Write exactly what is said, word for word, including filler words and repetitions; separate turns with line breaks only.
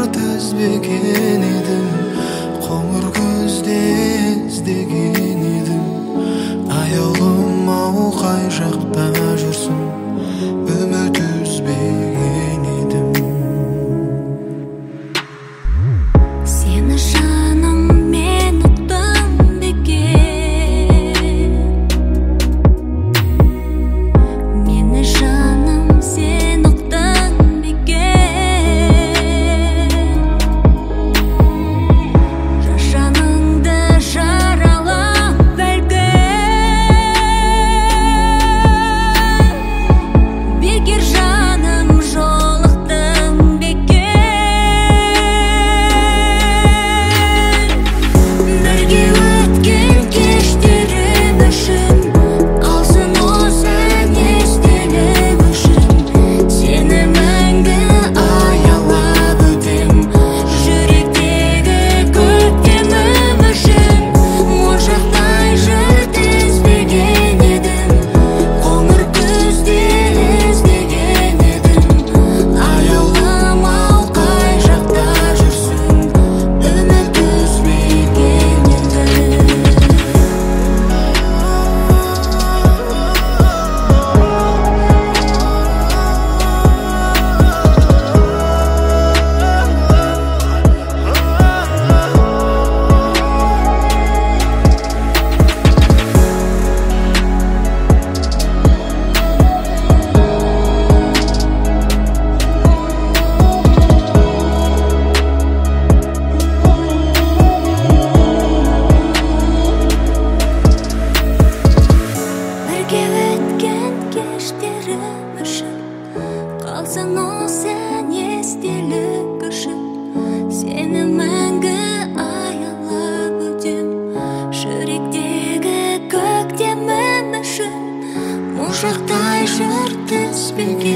түзбеген едім, қоңыр көзде іздеген едім. Аяулым ау қай жақта жүрсің, үміт үзбеген едім.
Сені жаным мен ұқтым бекен, мені жаным сен ұқтың бекен. Жаныңды жаралап бәлкім, бекер жаным жолықтың бекен. Бірге өткен кештерім үшін қалсын осы ән естелік үшін. Сені мәңгі аялап өтем, жүректегі көктемім үшін. Моншақтай жыр тізбеген едім, қоңыр күзде іздеген едім. Аяулым ау қай жақта жүрсің, үміт үзбеген едім. Бірге өткен кештерім үшін қалсын осы ән естелік үшін. Сені мәңгі аялап өтем, жүректегі көктемім үшін. Моншақтай жыр тізбеген